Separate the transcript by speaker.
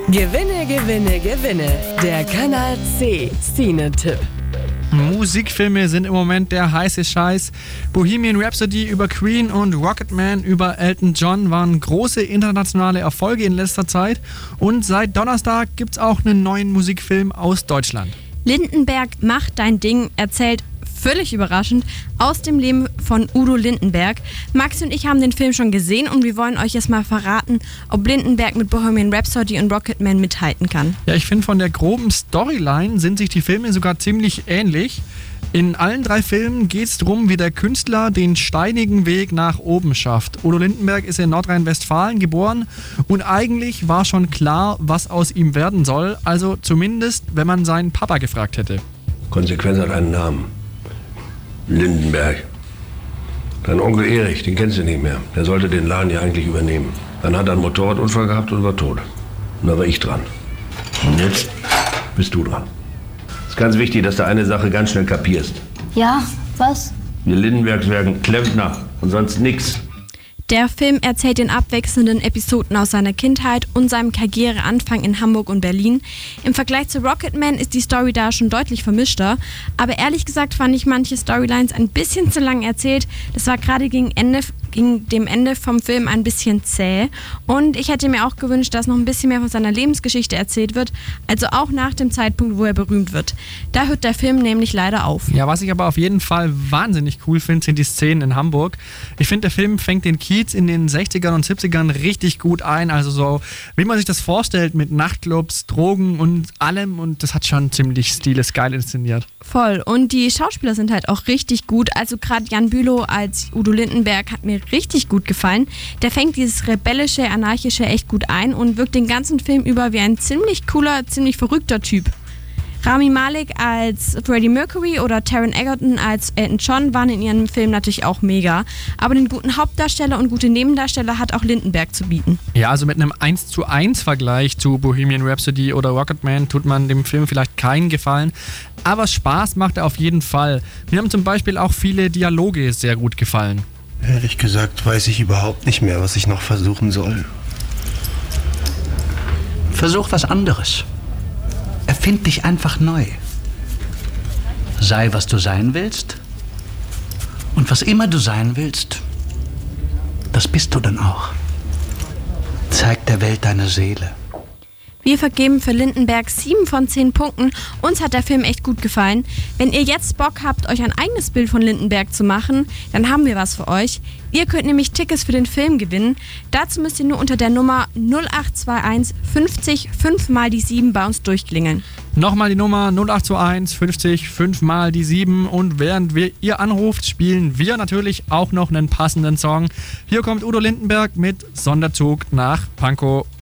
Speaker 1: Gewinne, gewinne, gewinne. Der Kanal C Szene-Tipp.
Speaker 2: Musikfilme sind im Moment der heiße Scheiß. Bohemian Rhapsody über Queen und Rocketman über Elton John waren große internationale Erfolge in letzter Zeit. Und seit Donnerstag gibt's auch einen neuen Musikfilm aus Deutschland.
Speaker 3: Lindenberg macht dein Ding erzählt völlig überraschend aus dem Leben von Udo Lindenberg. Maxi und ich haben den Film schon gesehen und wir wollen euch jetzt mal verraten, ob Lindenberg mit Bohemian Rhapsody und Rocketman mithalten kann.
Speaker 2: Ja, ich finde, von der groben Storyline sind sich die Filme sogar ziemlich ähnlich. In allen 3 Filmen geht es darum, wie der Künstler den steinigen Weg nach oben schafft. Udo Lindenberg ist in Nordrhein-Westfalen geboren und eigentlich war schon klar, was aus ihm werden soll. Also zumindest, wenn man seinen Papa gefragt hätte.
Speaker 4: Konsequenz hat einen Namen. Lindenberg. Dein Onkel Erich, den kennst du nicht mehr. Der sollte den Laden ja eigentlich übernehmen. Dann hat er einen Motorradunfall gehabt und war tot. Und da war ich dran. Und jetzt bist du dran. Es ist ganz wichtig, dass du eine Sache ganz schnell kapierst.
Speaker 5: Ja, was?
Speaker 4: Wir Lindenbergs werden Klempner und sonst nix.
Speaker 3: Der Film erzählt in abwechselnden Episoden aus seiner Kindheit und seinem Karriereanfang in Hamburg und Berlin. Im Vergleich zu Rocketman ist die Story da schon deutlich vermischter, aber ehrlich gesagt fand ich manche Storylines ein bisschen zu lang erzählt. Das war gerade gegen dem Ende vom Film ein bisschen zäh und ich hätte mir auch gewünscht, dass noch ein bisschen mehr von seiner Lebensgeschichte erzählt wird, also auch nach dem Zeitpunkt, wo er berühmt wird. Da hört der Film nämlich leider auf.
Speaker 2: Ja, was ich aber auf jeden Fall wahnsinnig cool finde, sind die Szenen in Hamburg. Ich finde, der Film fängt den Kiez in den 60ern und 70ern richtig gut ein, also so, wie man sich das vorstellt mit Nachtclubs, Drogen und allem, und das hat schon ziemlich stilesgeil inszeniert.
Speaker 3: Voll, und die Schauspieler sind halt auch richtig gut, also gerade Jan Bülow als Udo Lindenberg hat mir richtig gut gefallen. Der fängt dieses rebellische, anarchische echt gut ein und wirkt den ganzen Film über wie ein ziemlich cooler, ziemlich verrückter Typ. Rami Malek als Freddie Mercury oder Taron Egerton als Elton John waren in ihrem Film natürlich auch mega. Aber den guten Hauptdarsteller und gute Nebendarsteller hat auch Lindenberg zu bieten.
Speaker 2: Ja, also mit einem 1:1 Vergleich zu Bohemian Rhapsody oder Rocketman tut man dem Film vielleicht keinen Gefallen. Aber Spaß macht er auf jeden Fall. Mir haben zum Beispiel auch viele Dialoge sehr gut gefallen.
Speaker 6: Ehrlich gesagt weiß ich überhaupt nicht mehr, was ich noch versuchen soll.
Speaker 7: Versuch was anderes. Erfind dich einfach neu. Sei, was du sein willst. Und was immer du sein willst, das bist du dann auch. Zeig der Welt deine Seele.
Speaker 3: Wir vergeben für Lindenberg 7 von 10 Punkten. Uns hat der Film echt gut gefallen. Wenn ihr jetzt Bock habt, euch ein eigenes Bild von Lindenberg zu machen, dann haben wir was für euch. Ihr könnt nämlich Tickets für den Film gewinnen. Dazu müsst ihr nur unter der Nummer 0821 50 5 mal die 7 bei uns durchklingeln.
Speaker 2: Nochmal die Nummer 0821 50 5 mal die 7 und während ihr anruft, spielen wir natürlich auch noch einen passenden Song. Hier kommt Udo Lindenberg mit Sonderzug nach Pankow.